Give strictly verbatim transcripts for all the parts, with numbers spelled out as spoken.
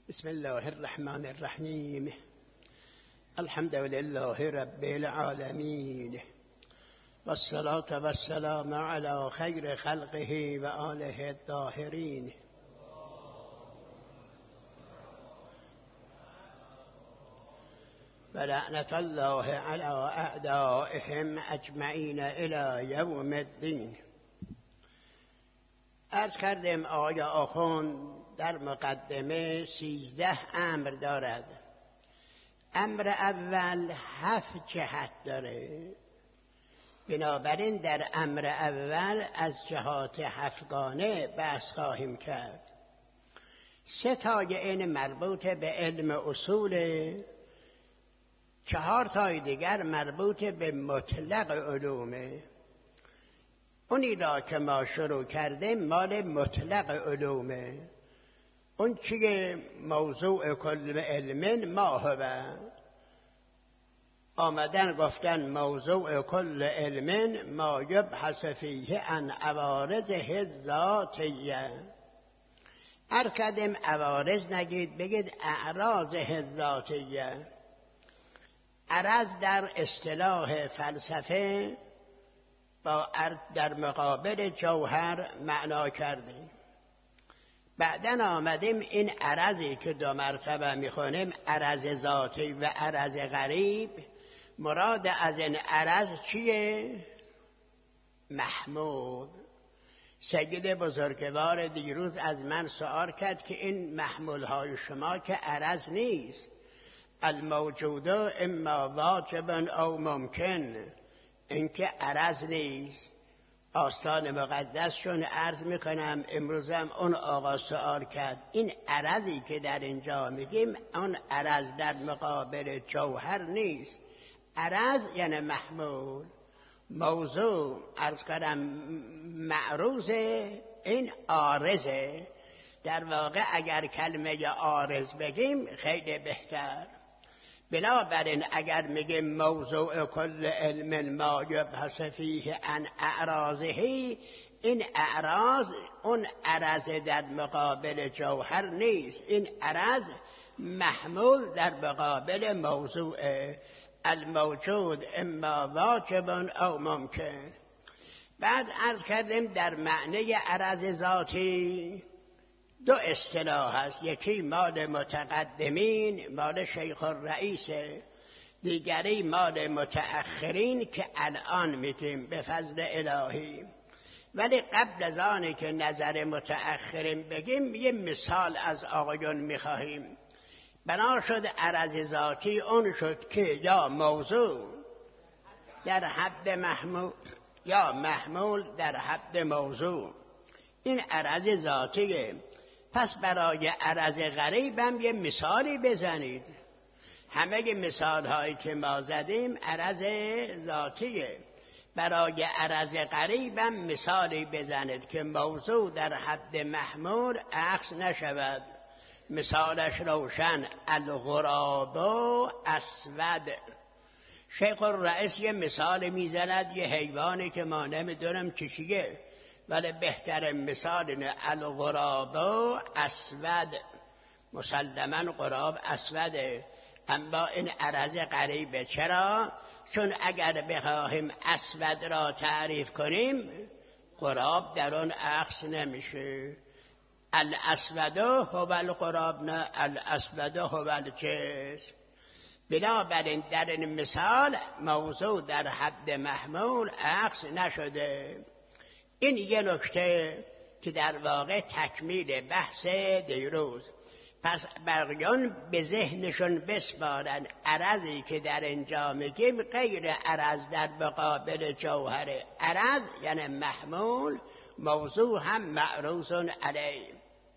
بسم الله الرحمن الرحیم. الحمد لله رب العالمین والصلاة والسلام علی خیر خلقه و آله الطاهرین. و لعنت الله علی اعدائهم اجمعین الی یوم الدین. عرض کردیم آقای آخوند در مقدمه سیزده امر دارد. امر اول هفت جهت داره، بنابراین در امر اول از جهات هفتگانه بحث خواهیم کرد. سه تای این مربوط به علم اصول، چهار تای دیگر مربوط به مطلق علومه. اونی را که ما شروع کردیم مال مطلق علومه. اون چیه موضوع کل علم ما هو، آمدن گفتن موضوع کل علم ما یبحث فیه عن عوارضه الذاتیه. هر کدیم عوارض نگید، بگید اعراضه الذاتیه. عرض در اصطلاح فلسفه با در مقابل جوهر معنا کردیم. بعدن آمدیم این عرضی که دو مرتبه میخونیم، عرض ذاتی و عرض غریب، مراد از این عرض چیه؟ محمول. سید بزرگوار دیروز از من سؤال کرد که این محمول های شما که عرض نیست، الموجود اما واجب او ممکن، این که عرض نیست. آستان مقدسشون عرض میکنم، امروزم اون آقا سؤال کرد این عرضی که در اینجا میگیم اون عرض در مقابل جوهر نیست. عرض یعنی محمول. موضوع عرض کردم معروضه، این عارضه. در واقع اگر کلمه عارض بگیم خیلی بهتر. بنابراین اگر میگیم موضوع کل علم ما یبحث فیه عن اعراضه، این اعراض اون عرض در مقابل جوهر نیست، این عرض محمول در مقابل موضوع. الموجود اما واجب او ممکن. بعد عرض کردیم در معنی عرض ذاتی دو اصطلاح هست، یکی مال متقدمین مال شیخ الرئیس، دیگری مال متأخرین که الان میگیم به فضل الهی. ولی قبل از آنی که نظر متأخرین بگیم یه مثال از آقایون میخواهیم. بنا شد عرض ذاتی اون شد که یا موضوع در حد محمول یا محمول در حد موضوع. این عرض ذاتیه. پس برای عرض غریب هم یه مثالی بزنید. همه مثال هایی که ما زدیم عرض ذاتیه. برای عرض غریب هم مثالی بزنید که موضوع در حد محمول عکس نشود. مثالش روشن، الغراب اسود. شیخ الرئیس یه مثال میزند، یه حیوانی که ما نمیدونم چیه، ولی بهترین مثال اینه، الغراب اسود. مسلما غراب اسوده، اما این عرض غریبه. چرا؟ چون اگر بخواهیم اسود را تعریف کنیم غراب در اون عکس نمیشه. الاسود هو الغراب، نه الاسود هو الجسم. بنابراین در این مثال موضوع در حد محمول عکس نشده. این یه نکته که در واقع تکمیل بحث دیروز. پس بقیان به ذهنشون بسپارن عرضی که در اینجا میگیم غیر عرض در مقابل جوهر. عرض یعنی محمول، موضوع هم معروض علیه.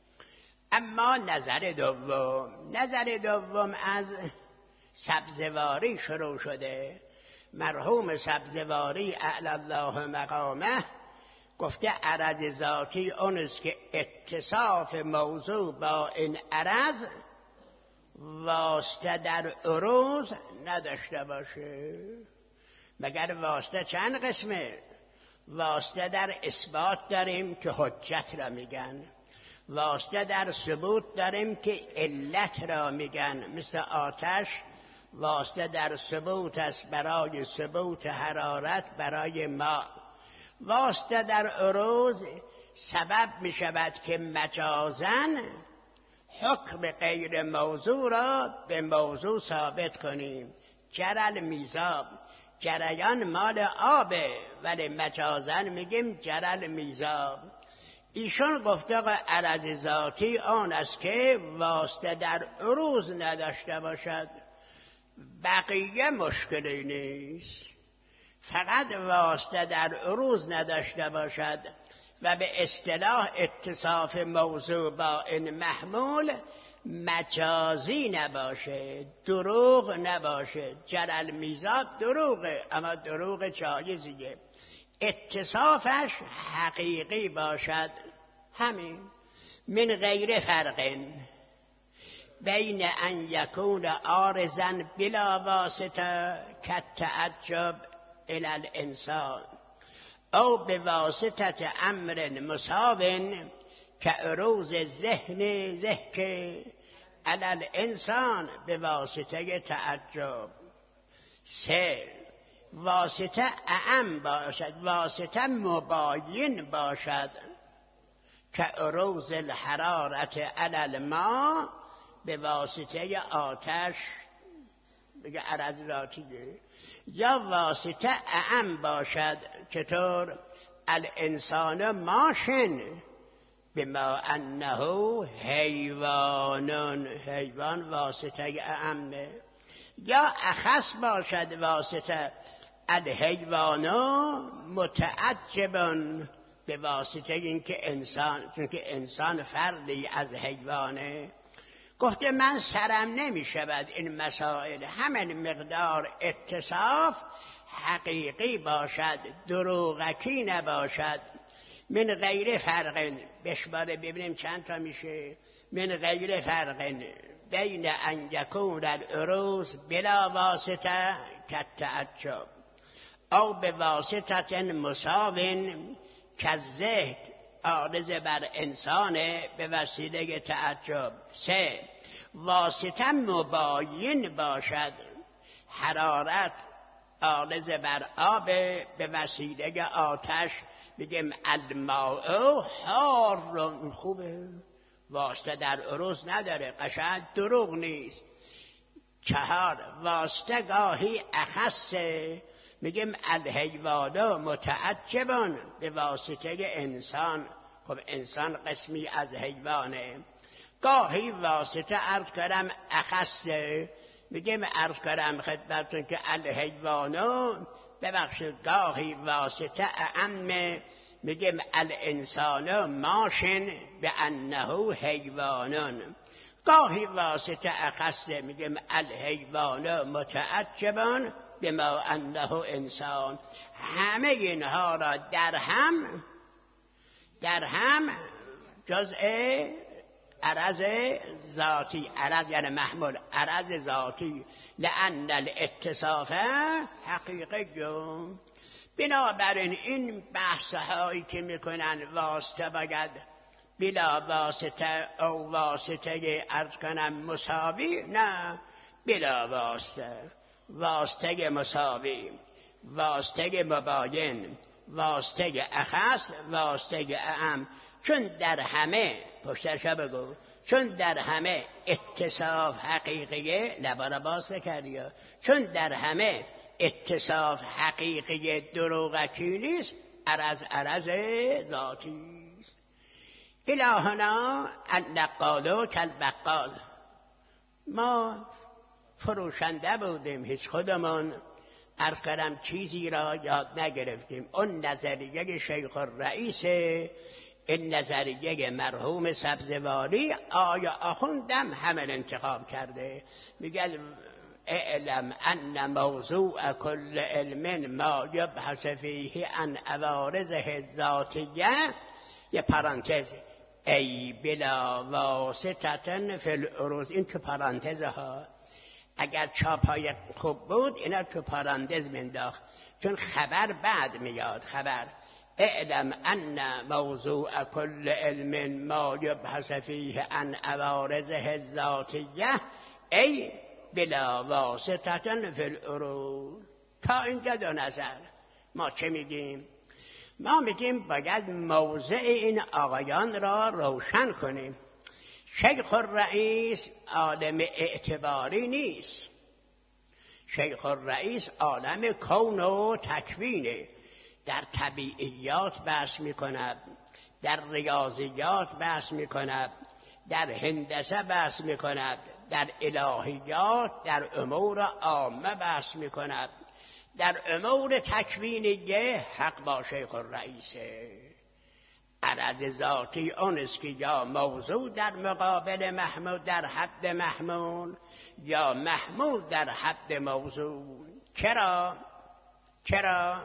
اما نظر دوم، نظر دوم از سبزواری شروع شده. مرحوم سبزواری اعلی الله مقامه گفته عرض ذاتی اونست که اتصاف موضوع با این عرض واسطه در عروض نداشته باشه. مگر واسطه چند قسمه؟ واسطه در اثبات داریم که حجت را میگن، واسطه در ثبوت داریم که علت را میگن، مثل آتش واسطه در ثبوت است برای ثبوت حرارت برای ما. واسطه در عروض سبب می شود که مجازن حکم غیر موضوع را به موضوع ثابت کنیم. جرل میزاب، جریان مال آبه ولی مجازن میگیم جرل میزاب. ایشون گفته که عرض ذاتی آن است که واسطه در عروض نداشته باشد. بقیه مشکلی نیست، فقط واسطه در عروض نداشته باشد و به اصطلاح اتصاف موضوع با این محمول مجازی نباشه، دروغ نباشه. جرل میزاد دروغه اما دروغ جایزیه، اتصافش حقیقی باشد. همین. من غیر فرق بین ان یکون عارضا بلا واسطه کالتعجب الی الانسان او بواسطه امر مساو کعروض ذهن ذهک علی الانسان بواسطه تعجب. سه، واسطه اعم باشد، واسطه مباین باشد کعروض الحرارت علی الماء به واسطه آتش، بگه عرض ذاتیه. یا واسطه اعم باشد، چطور؟ الانسان ماشن بما انه حیوان، حیوان واسطه اعمه. یا اخص باشد واسطه الحیوان متعجبا به واسطه اینکه انسان، چون که انسان فردی از حیوانه. گفته من سرم نمی شود این مسائل، همین مقدار اتصاف حقیقی باشد، دروغکی نباشد. من غیر فرق، بشماره ببینیم چند تا میشه. من غیر فرق بین ان یکون العروض بلا واسطه کالتعجب او به واسطه مساو کالذهن عارض بر انسان به وسیله تعجب. سه، واسطه مباین باشد، حرارت عارض بر آب به وسیله آتش، بگیم الماء حار. خوبه، واسطه در عروض نداره، قشنگ دروغ نیست. چهار، واسطه گاهی اخصه، میگیم الحیوان متعجبان به واسطه انسان. خب انسان قسمی از حیوانه. گاهی واسطه عرض کردم اخصه، میگیم عرض کردم خدمتتون که الحیوان، ببخشید گاهی واسطه اعم، میگیم الانسان ماشن به انه حیوانان. گاهی واسطه اخصه، میگیم الحیوان متعجبان بما انه انسان. همه اینها را در هم در هم جزء عرض ذاتی، عرض یعنی محمول، عرض ذاتی، لأن الاتصاف حقیقی. بنابراین این بحث هایی که میکنن واسطه باید بلا واسطه او واسطه عرض کنم مساوی، نه، بلا واسطه، واسطه مساوی، واسطه مباین، واسطه اخص، واسطه اعم. چون در همه، پشترشا بگو، چون در همه اتصاف حقیقیه، لبا را باز کردی، چون در همه اتصاف حقیقی دروغکی نیست، عرض عرض ذاتی. الهنا النقالو کالبقال. ما فروشنده بودیم، هیچ خودمون عرض کردم چیزی را یاد نگرفتیم. اون نظریه شیخ الرئیس، این نظریه مرحوم سبزواری، آیا آخوندم همین انتخاب کرده. میگه اعلم ان موضوع کل علم ما یبحث فیه عن عوارضه الذاتیه، یه پرانتز، ای بلا واسطه فی العروض. این تو پرانتزه ها، اگر چاپای خوب بود اینا تو پرانتز منداخت، چون خبر بعد میاد. خبر اعلم ان موضوع کل علم ما یبحث فیه عن عوارضه الذاتیه ای بلا واسطه فی العروض. تا اینجا دو نظر. ما چه میگیم؟ ما میگیم باید موضع این آقایان را روشن کنیم. شیخ الرئیس عالم اعتباری نیست. شیخ الرئیس عالم کون و تکوینه. در طبیعیات بحث میکند، در ریاضیات بحث میکند، در هندسه بحث میکند، در الهیات، در امور عامه بحث میکند. در امور تکوینیه حق با شیخ الرئیسه. عرض ذاتی اون است که یا موضوع در مقابل محمول در حد محمول یا محمول در حد موضوع. چرا؟ چرا؟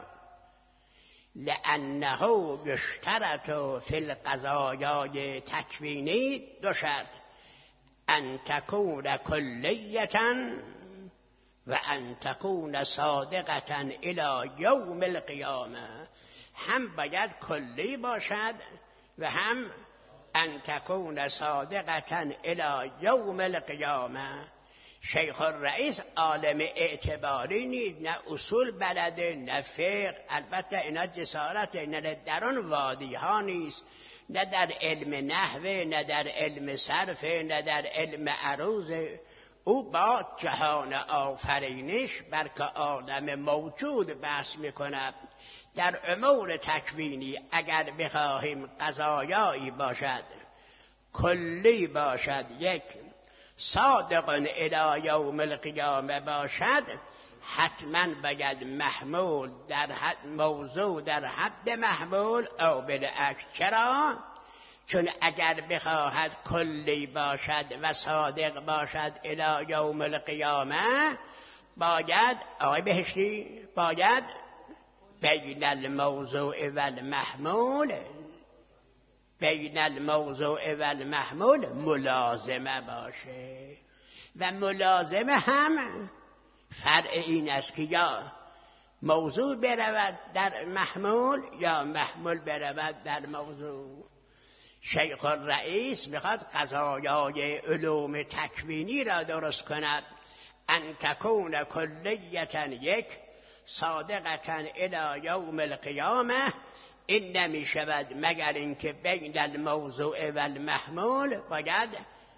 لأنه یشترط فی القضایای تکوینی دو شرط: ان تکون کلیتا و ان تکون صادقتا الی یوم القیامه. هم باید کلی باشد و هم ان تکون صادقتا الی یوم القیامه. شیخ الرئیس عالم اعتباری نیست، نه اصول بلده نه فقه. البته اینا جسارت، نه در آن وادی ها نیست، نه در علم نحوه، نه در علم صرف، نه در علم عروض. او با جهان آفرینش بلکه عالم موجود بحث میکند. در امور تکوینی اگر بخواهیم قضایایی باشد کلی باشد، یک صادق الی یوم القیامه باشد، حتما باید محمول در حد موضوع در حد محمول او بالعکس. چرا؟ چون اگر بخواهد کلی باشد و صادق باشد الی یوم القیامه، باید آقای بهشتی باید بین الموضوع و المحمول بین الموضوع و المحمول ملازمه باشه. و ملازمه هم فرع این است که یا موضوع برود در محمول یا محمول برود در موضوع. شیخ الرئیس میخواد قضایای علوم تکوینی را درست کند. ان تکون کلیتا، یک صادقتا الی یوم القیامه. این نمی شود مگر اینکه بین الموضوع و المحمول باید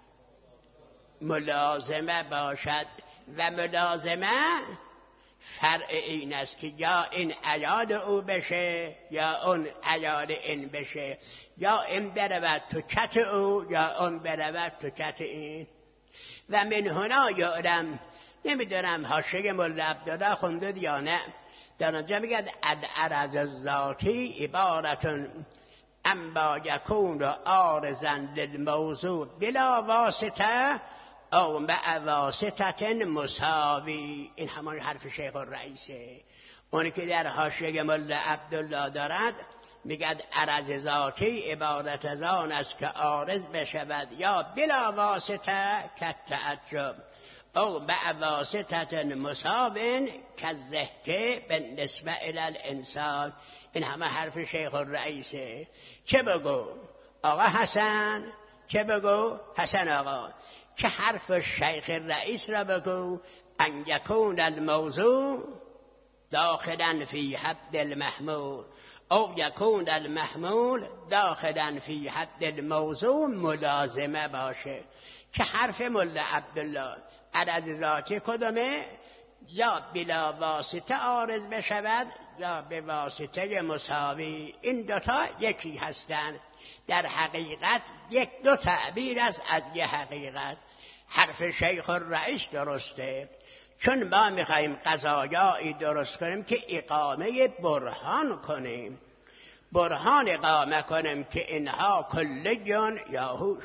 ملازمه باشد. و ملازمه فرع این است که یا این عیاد او بشه یا اون عیاد این بشه، یا این برود تو کت او یا اون برود تو کت این. و من هنا یعلم، نمیدونم حاشیه مولا عبدالله خوندید یا نه، در آنجا میگه العرض الذاتی عبارتون اما یکون عارضا للموضوع بلا واسطه او مع واسطه مساوی. این همان حرف شیخ الرئیسه. اونی که در حاشیه مولا عبدالله دارد میگه عرض ذاتی عبارت از آن است که عارض بشود یا بلا واسطه کالتعجب او مع واسطه مساوین کالضحک بالنسبه الی الانسان. این همه حرف شیخ الرئیسه. چه بگو آقا حسن؟ چه بگو حسن آقا؟ که حرف شیخ الرئیس را بگو ان یکون الموضوع داخلا فی حد المحمول او یکون المحمول داخلا فی حد الموضوع ملازمه باشه. که حرف مولا عبدالله عرض ذاتی کدومه؟ یا بلا واسطه عارض بشود یا به واسطه مساوی. این دوتا یکی هستند. در حقیقت یک دو تعبیر است از یه حقیقت. حرف شیخ الرئیس درسته، چون ما میخواییم قضایایی درست کنیم که اقامه برهان کنیم، برهان اقامه کنیم که اینها کلیون یا هوش.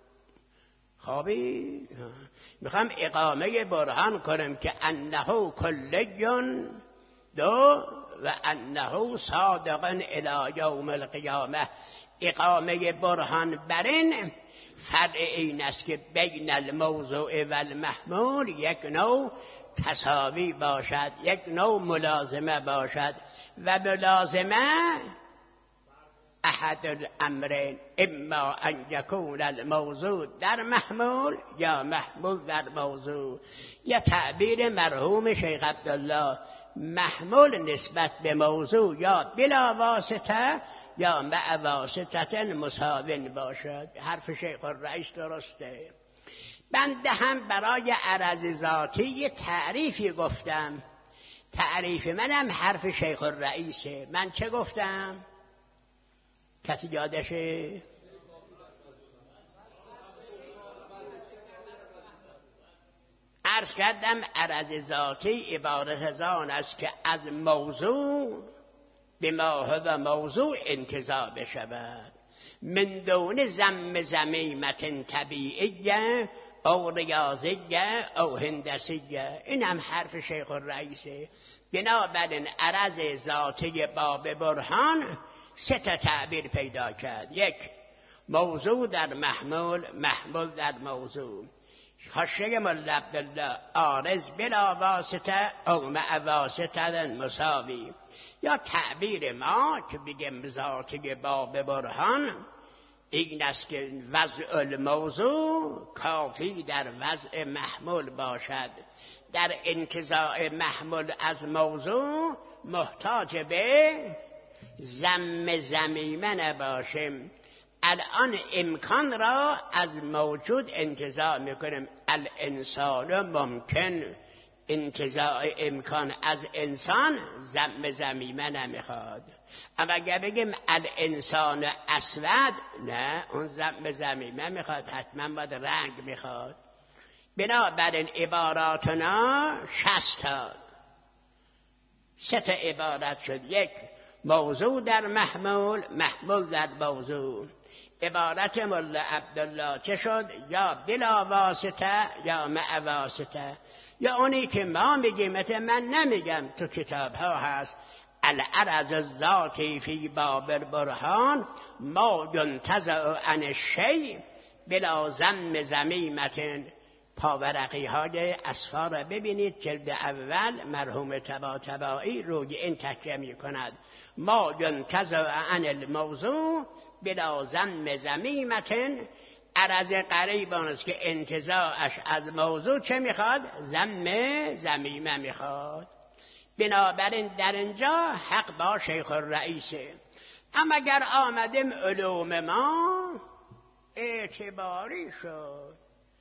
خوابی میخوام اقامه برهان کنیم که انه کلیون دو و انه صادق الی یوم القیامه. اقامه برهان برین فرع این است که بین الموضوع و المحمول یک نوع تساوی باشد، یک نوع ملازمه باشد. و ملازمه احد الامرین اما ان یکون الموضوع در محمول یا محمول در موضوع. یا تعبیر مرحوم شیخ عبدالله، محمول نسبت به موضوع یا بلا واسطه یا مع واسطه مساوین باشد. حرف شیخ الرئیس درسته. بنده هم برای عرض ذاتی یه تعریفی گفتم، تعریف منم حرف شیخ الرئیسه. من چه گفتم؟ کسی یادشه؟ عرض کردم عرض ذاتی عبارت از آن است که از موضوع به ما هو موضوع انتزاع بشود، من دون ضم ضمیمة طبیعیه او ریاضیه او هندسیه. این هم حرف شیخ الرئیسه. بنابراین عرض ذاتی باب برهان سه تا تعبیر پیدا کرد. یک، موضوع در محمول، محمول در موضوع. حاشیه مولا عبدالله، عارض بلا واسطه او مع واسطه مساوی. یا تعبیر ما که بگیم ذاتی باب برهان این است که وضع الموضوع کافی در وضع محمول باشد، در انتزاع محمول از موضوع محتاج به ضم ضمیمه نباشیم. الان امکان را از موجود انتزاع میکنیم. الانسان ممکن، انتزاع امکان از انسان ضم ضمیمه نمیخواد. اما اگر بگیم الانسان اسود، نه، اون ضم ضمیمه میخواد، حتما باید رنگ میخواد. بنابراین عباراتنا شصت تا، سه تا عبارت شد. یک، موضوع در محمول، محمول در موضوع. عبارت مولا عبدالله چه شد؟ یا بلا واسطه یا مع واسطه. یا اونی که ما میگیم، من نمیگم، تو کتاب ها هست، العرض الذاتی فی باب البرهان ما ینتزع عن الشیء بلا ضم ضمیمة. پاورقی های اصفا را ببینید، جلد اول مرحوم طباطبایی روی این تکیه می کند. ما ینتزع عن الموضوع بلا ضم ضمیمة. عرض قریب آن است که انتزاعش از موضوع چه میخواد؟ ضم ضمیمه میخواد. بنابراین در اینجا حق با شیخ الرئیسه. اما اگر آمدیم علوم ما اعتباری شد،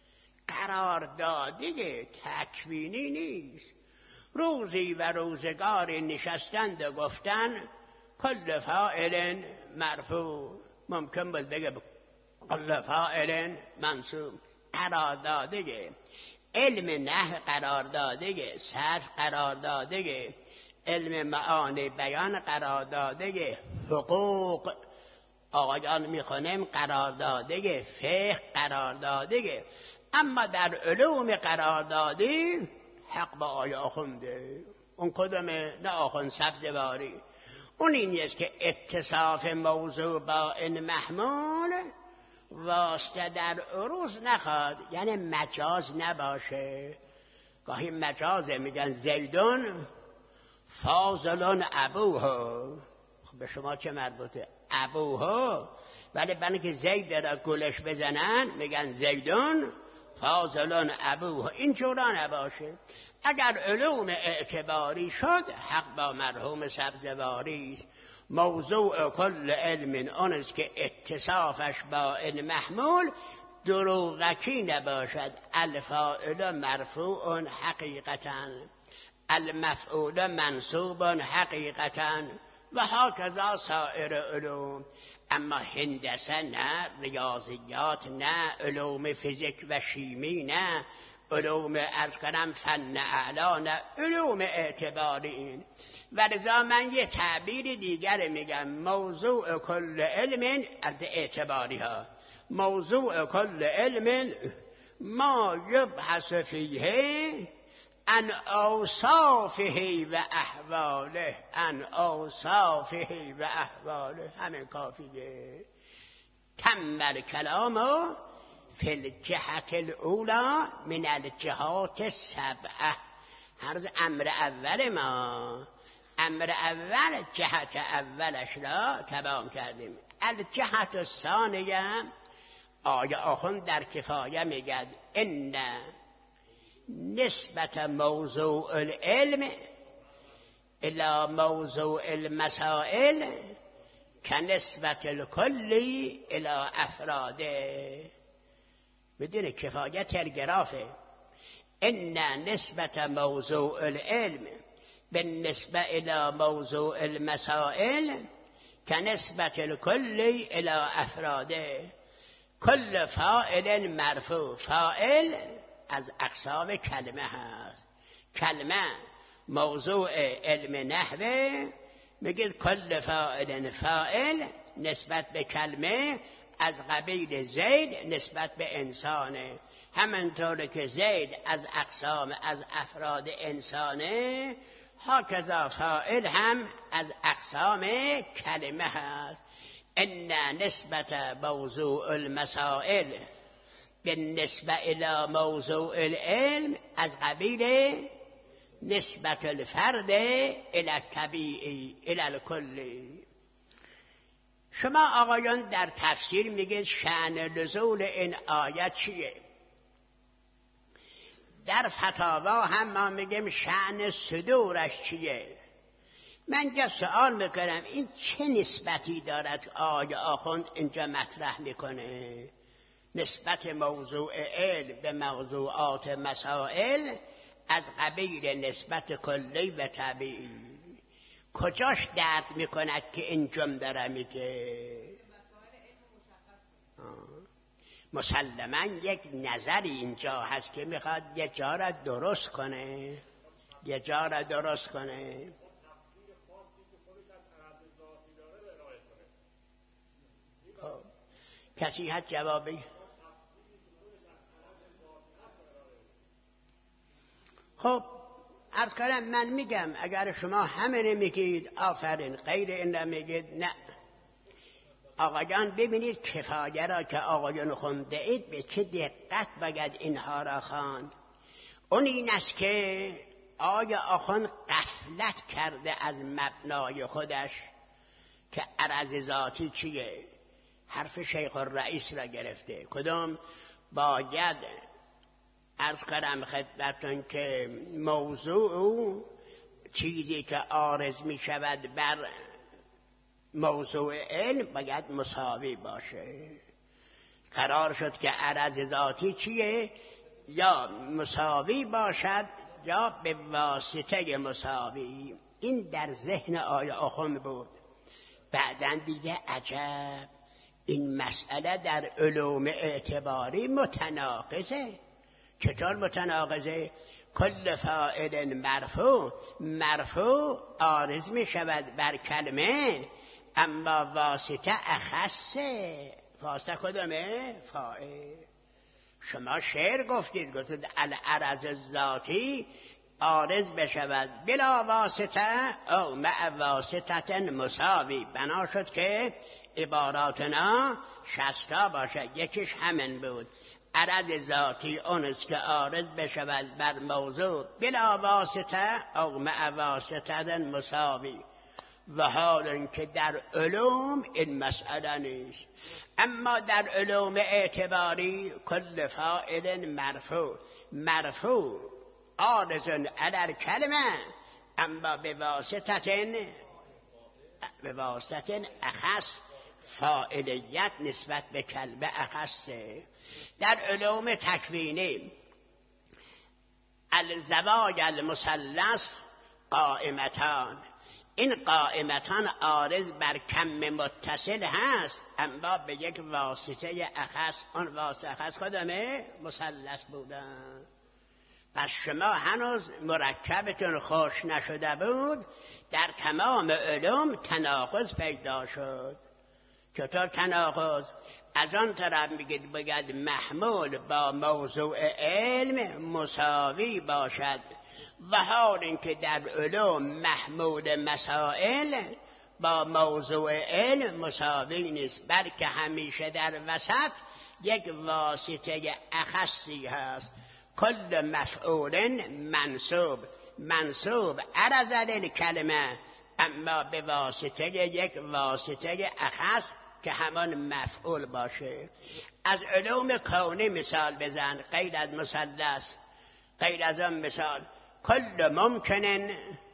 قراردادی تکوینی نیست. روزی و روزگاری نشستند و گفتن کل فاعل مرفوع، ممکن بود بگه کل فاعل منصوب. قراردادی علم نحو، قراردادی صرف، قراردادی علم معانی بیان، قراردادی حقوق آقایان میخونیم، قراردادی فقه، قراردادی. اما در علوم قراردادی حق با آیا آخونده. اون کدومه؟ نه آخوند سبزواری. اون این است که اتصاف موضوع با این محمول واسطه در عروض نخواد، یعنی مجاز نباشه. گاهی مجازه، میگن زیدون فاضل ابوه. خب به شما چه مربوطه؟ ابوه. ولی برای که زید را گلش بزنن میگن زیدون فاضل ابوه. این جورا نباشه. اگر علوم اعتباری شد حق با مرحوم سبزواری است. موضوع کل علم اون است که اتصافش با این محمول دروغکی نباشد. الفاعل مرفوع حقیقتا، المفعول منصوب حقیقتا و هاکذا سایر علوم. اما هندسه نه، ریاضیات نه، علوم فیزیک و شیمی نه، علوم ارز کنم فن اعلا نه، علوم اعتباری این. و لذا من یه تعبیر دیگر میگم، موضوع کل علم از اعتباری ها، موضوع کل علم ما یبحث فیه عن اوصافه و احواله، عن اوصافه و احواله. همین کافیه. تمل کلامو فی الجهت الاولا من الجهات سبعه. هرز امر اول ما امر اول جهت اولش را تمام کردیم. الجهت الثانیه آیه آخوند در کفایه میگد ان نسبت موضوع العلم الى موضوع المسائل کنسبت الکلی الى افراده. بدون کفایه تلگرافه. ان نسبت موضوع العلم بالنسبه الى موضوع المسائل کنسبت الکلی الى افراده. کل فاعل مرفوع، فاعل از اقسام کلمه هست. کلمه موضوع علم نحوه، میگید کل فاعل فاعل نسبت به کلمه از قبیل زید نسبت به انسانه. همانطور که زید از اقسام از افراد انسانه، هاکذا فاعل هم از اقسام کلمه هست. ان نسبت موضوع المسائل بالنسبه الى موضوع العلم از قبیل نسبت الفرد الى الطبیعی الى الکلی. شما آقایان در تفسیر میگید شأن نزول این آیه چیه؟ در فتاوا هم ما میگیم شأن صدورش چیه؟ من اینجا سوال میکنم این چه نسبتی دارد آیه آخوند اینجا مطرح میکنه؟ نسبت موضوع علم به موضوعات مسائل از قبیل نسبت کلی و طبیعی. کجاش درد میکند که این جمله را میگه؟ مسلماً یک نظری اینجا هست که میخواد یه جا را درست کنه، یه جا را درست کنه. خب کسی هست جوابی؟ خب عرض کنم من میگم اگر شما همه میگید آفرین، غیر این را میگید نه. آقایان ببینید کفایه را که آقایان خونده اید به چه دقت باید اینها را خواند. اون این است که آیا آخوند غفلت کرده از مبنای خودش که عرض ذاتی چیه؟ حرف شیخ الرئیس را گرفته. کدام؟ باید عرض کنم خدمتون که موضوع چیزی که عارض می شود بر موضوع علم باید مساوی باشه. قرار شد که عرض ذاتی چیه؟ یا مساوی باشد یا به واسطه مساوی. این در ذهن آیه آخوند بود. بعدن دیگه عجب این مسئله در علوم اعتباری متناقضه. چطور متناقضه؟ کل فاعل مرفوع، مرفوع عارض می شود بر کلمه، اما واسطه اخصه. واسطه کدامه؟ فاعل. شما شعر گفتید، گفتید العرض الذاتی عارض بشود بلا واسطه او مع واسطه مساوی. بنا شد که عباراتنا شستا باشه. یکیش همین بود. عرض ذاتی اونست که عارض بشود بر موضوع بلا واسطه او مع واسطه مساوی. و حال اینکه در علوم این مسئله نیست. اما در علوم اعتباری کل فاعل مرفوع، مرفوع عارض علی الکلمه اما به واسطه به واسطه اخص. فاعلیت نسبت به کلمه اخصه. در علوم تکوینی الزواج المثلث قائمتان، این قائمتان عارض بر کم متصل هست اما به یک واسطه اخص. اون واسطه اخص کدامه؟ مثلث بودن. پس شما هنوز مرکبتون خوش نشده بود، در تمام علوم تناقض پیدا شد. چطور تناقض؟ از آن طرف میگید باید محمول با موضوع علم مساوی باشد، و حال اینکه در علوم محمول مسائل با موضوع علم مساوی نیست، بلکه همیشه در وسط یک واسطه اخصی هست. کل مفعول منصوب منصوب عرض الکلمه، اما به واسطه یک واسطه اخص که همان مفعول باشه. از علوم کونی مثال بزن غیر از مثلث، غیر از آن مثال کل ممکن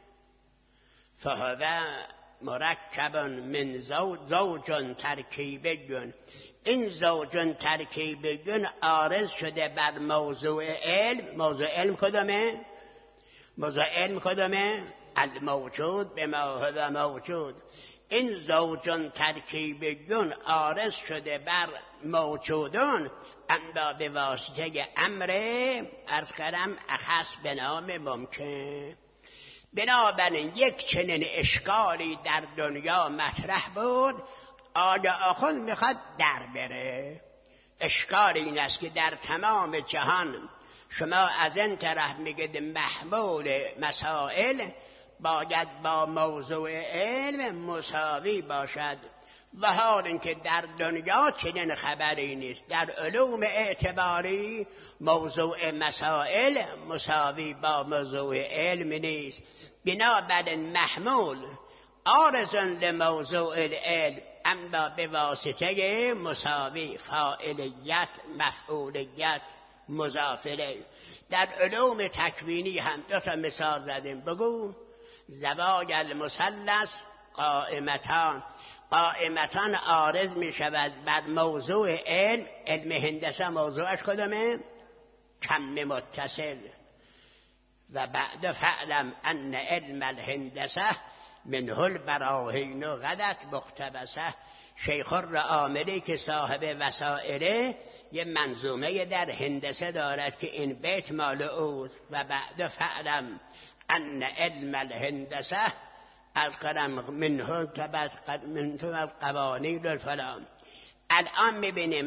فهو مرکب من زوج, زوج ترکیبی. این زوج ترکیبی عارض شده بر موضوع علم. موضوع علم کدامه؟ موضوع علم کدامه؟ الموجود به ما هو موجود. این زوج ترکیبی عارض شده بر موجودون، اما به واسطه امر عرض کردم اخص به نام ممکن. بنابراین یک چنین اشکالی در دنیا مطرح بود، آیا آخون میخواد در بره. اشکال این است که در تمام جهان شما از این طرف میگید محمول مسائل باید با موضوع علم مساوی باشد، و حال اینکه در دنیا چنین خبری نیست. در علوم اعتباری موضوع مسائل مساوی با موضوع علم نیست. بنابراین محمول عارض لموضوع العلم، اما به واسطه مساوی، فاعلیت، مفعولیت، مضافله. در علوم تکوینی هم دو تا مثال زدیم. بگو زوای المثلث قائمتان. قائمتان عارض می شود بر موضوع علم. علم هندسه موضوعش کدامه؟ کم متصل. و بعد فعلم ان علم الهندسه منه البراهین و غدت مقتبسه. شیخ الرآملی که صاحب وسائله یه منظومه در هندسه دارد که این بیت مال اوست. و بعد فعلم ان علم الهندسه از قدم منه تبت من قوانین الفلان. الان میبینیم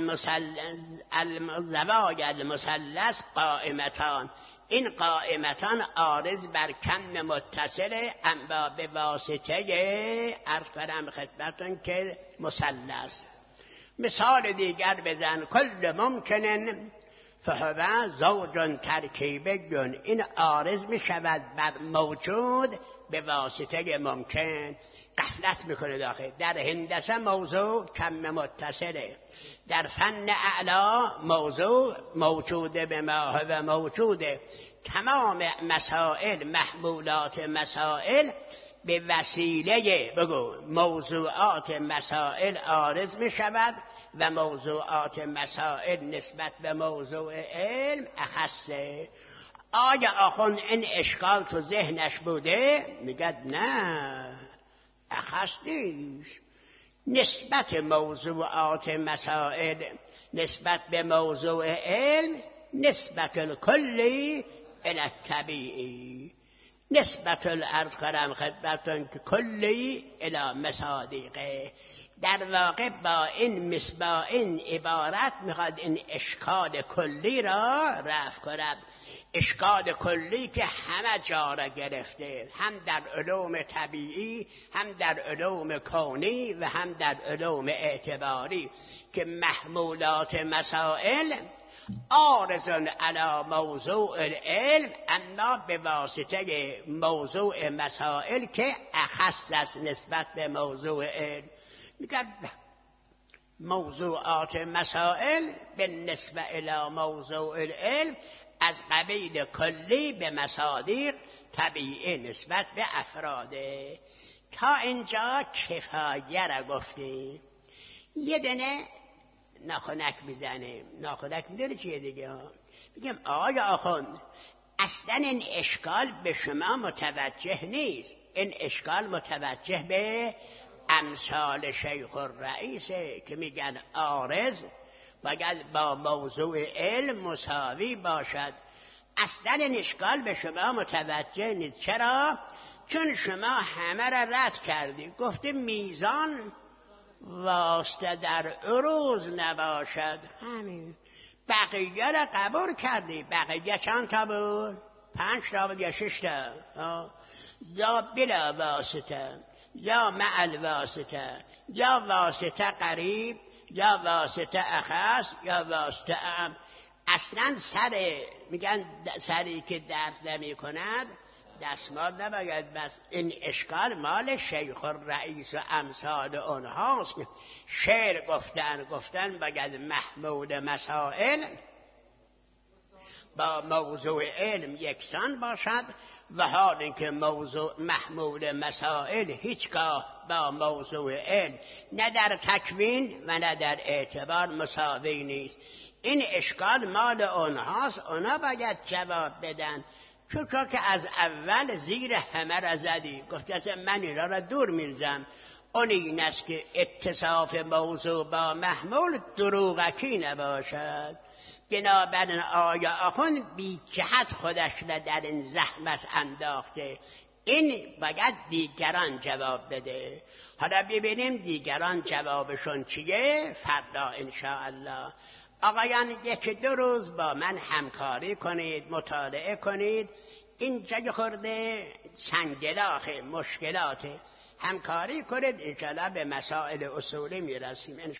الزوای المثلث قائمتان. این قائمتان عارض بر کم متصله، اما به واسطه عرض کنم خدمتون که مثلث. مثال دیگر بزن کل ممکن فهو زوج ترکیبی. این عارض می شود بر موجود به واسطه ممکن. غفلت میکنه داخل. در هندسه موضوع کم متصله، در فن اعلا موضوع موجوده به ما هو موجوده. تمام مسائل، محمولات مسائل به وسیله بگو موضوعات مسائل عارض می شود، و موضوعات مسائل نسبت به موضوع علم اخصه. آیا آخوند این اشکال تو ذهنش بوده؟ میگد نه، اخص نیست. نسبت موضوعات مسائل نسبت به موضوع علم نسبت کلی الی طبیعی، نسبت الارض کرم خدمتون که کلی الی مصادیقه. در واقع با این مصباح این عبارت میخواد این اشکال کلی را رفع کند. اشکال کلی که همه جا را گرفته، هم در علوم طبیعی، هم در علوم کونی و هم در علوم اعتباری، که محمولات مسائل عارض علی موضوع العلم، اما به واسطه موضوع مسائل که اخص است نسبت به موضوع علم. میگن موضوعات مسائل به نسبت الی موضوع العلم از قبیل کلی به مصادیق طبیعی نسبت به افراده. تا اینجا کفایه را گفتیم. یه دنه ناخنک میزنیم. ناخنک میدونه چیه دیگه؟ میگم آقای آخوند اصلا این اشکال به شما متوجه نیست. این اشکال متوجه به امثال شیخ الرئیسه که میگن عارض باید با موضوع علم مساوی باشد. اصلا این اشکال به شما متوجه نیست. چرا؟ چون شما همه را رد کردی. گفتی میزان واسطه در عروض نباشد. همین. بقیه را قبول کردی. بقیه چند تا بود؟ پنج تا بود یا شش تا؟ یا بلا واسطه، یا مع الواسطه، یا واسطه قریب، یا واسطه اخص، یا واسطه ام. اصلا سر میگن سری که درد نمی کند دستمال نباید بس. این اشکال مال شیخ الرئیس و امثال اونهاست. شعر گفتن گفتن باید محمول مسائل با موضوع علم یکسان باشد و حال اینکه موضوع محمول مسائل هیچگاه با موضوع علم نه در تکوین و نه در اعتبار مساوی نیست. این اشکال مال اونهاست، اونا باید جواب بدن. چون که از اول زیر همه را زدی، گفتی اصلا من اینا را دور میرزم. اون این است که اتصاف موضوع با محمول دروغکی نباشد. بنابراین آیا آخوند بی جهت خودش را در این زحمت انداخته، این باید دیگران جواب بده. حالا ببینیم دیگران جوابشون چیه فردا انشاءالله. آقایان یک دو روز با من همکاری کنید، مطالعه کنید. اینجا یه خورده سنگلاخ مشکلات، همکاری کنید انشاءالله به مسائل اصولی میرسیم.